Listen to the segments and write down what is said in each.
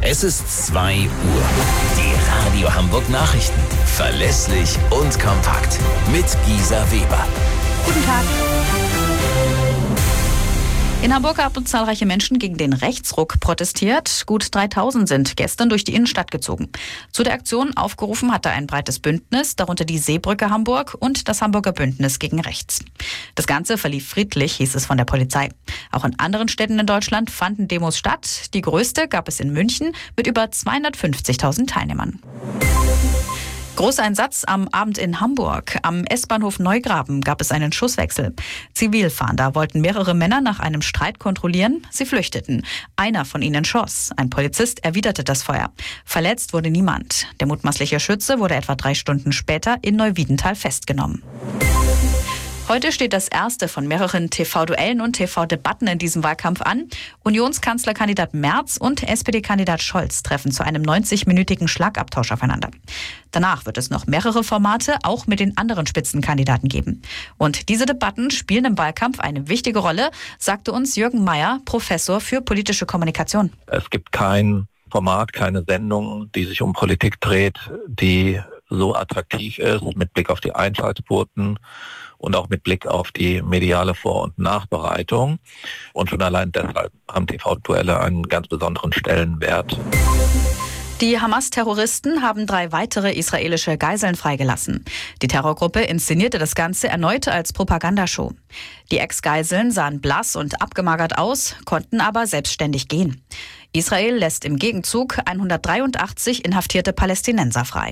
Es ist 2 Uhr. Die Radio Hamburg Nachrichten. Verlässlich und kompakt. Mit Gisa Weber. Guten Tag. In Hamburg haben zahlreiche Menschen gegen den Rechtsruck protestiert. Gut 3000 sind gestern durch die Innenstadt gezogen. Zu der Aktion aufgerufen hatte ein breites Bündnis, darunter die Seebrücke Hamburg und das Hamburger Bündnis gegen Rechts. Das Ganze verlief friedlich, hieß es von der Polizei. Auch in anderen Städten in Deutschland fanden Demos statt. Die größte gab es in München mit über 250.000 Teilnehmern. Großeinsatz am Abend in Hamburg. Am S-Bahnhof Neugraben gab es einen Schusswechsel. Zivilfahnder wollten mehrere Männer nach einem Streit kontrollieren. Sie flüchteten. Einer von ihnen schoss. Ein Polizist erwiderte das Feuer. Verletzt wurde niemand. Der mutmaßliche Schütze wurde etwa 3 Stunden später in Neuwiedental festgenommen. Heute steht das erste von mehreren TV-Duellen und TV-Debatten in diesem Wahlkampf an. Unionskanzlerkandidat Merz und SPD-Kandidat Scholz treffen zu einem 90-minütigen Schlagabtausch aufeinander. Danach wird es noch mehrere Formate auch mit den anderen Spitzenkandidaten geben. Und diese Debatten spielen im Wahlkampf eine wichtige Rolle, sagte uns Jürgen Meyer, Professor für politische Kommunikation. Es gibt kein Format, keine Sendung, die sich um Politik dreht, die so attraktiv ist mit Blick auf die Einschaltquoten und auch mit Blick auf die mediale Vor- und Nachbereitung. Und schon allein deshalb haben TV-Duelle einen ganz besonderen Stellenwert. Die Hamas-Terroristen haben 3 weitere israelische Geiseln freigelassen. Die Terrorgruppe inszenierte das Ganze erneut als Propagandashow. Die Ex-Geiseln sahen blass und abgemagert aus, konnten aber selbstständig gehen. Israel lässt im Gegenzug 183 inhaftierte Palästinenser frei.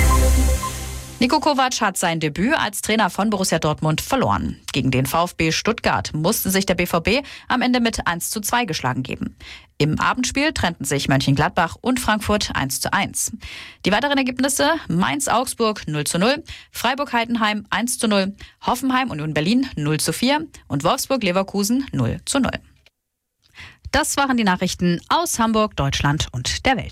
Niko Kovac hat sein Debüt als Trainer von Borussia Dortmund verloren. Gegen den VfB Stuttgart musste sich der BVB am Ende mit 1:2 geschlagen geben. Im Abendspiel trennten sich Mönchengladbach und Frankfurt 1:1. Die weiteren Ergebnisse: Mainz-Augsburg 0:0, Freiburg-Heidenheim 1:0, Hoffenheim-Union Berlin 0:4 und Wolfsburg-Leverkusen 0:0. Das waren die Nachrichten aus Hamburg, Deutschland und der Welt.